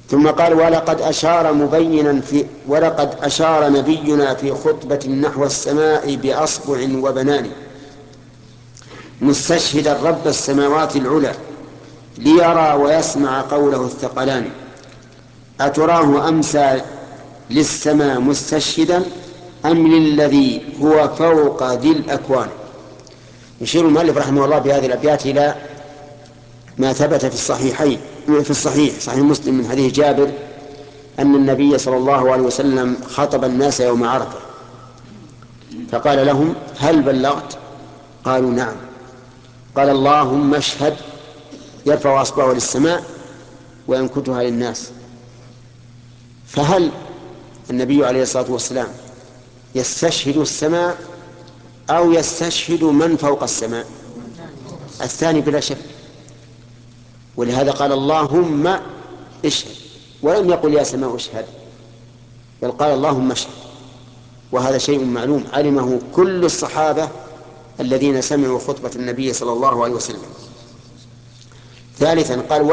ثم قال: ولقد أشار نبينا في خطبة نحو السماء بأصبع وبنان مستشهدا رب السماوات العلى ليرى ويسمع قوله الثقلان أتراه أمسى للسماء مستشهدا أم للذي هو فوق ذي الأكوان. يشير المؤلف رحمه الله بهذه الأبيات إلى ما ثبت في الصحيحين، في صحيح مسلم من حديث جابر أن النبي صلى الله عليه وسلم خطب الناس يوم عرفة فقال لهم: هل بلغت؟ قالوا: نعم. قال: اللهم اشهد. يرفع أصبعه للسماء وينكتها للناس. فهل النبي عليه الصلاة والسلام يستشهد السماء أو يستشهد من فوق السماء؟ الثاني بلا شك. ولهذا قال: اللهم اشهد، ولم يقل يا سماء اشهد، بل قال: اللهم اشهد. وهذا شيء معلوم علمه كل الصحابة الذين سمعوا خطبة النبي صلى الله عليه وسلم. ثالثا قال: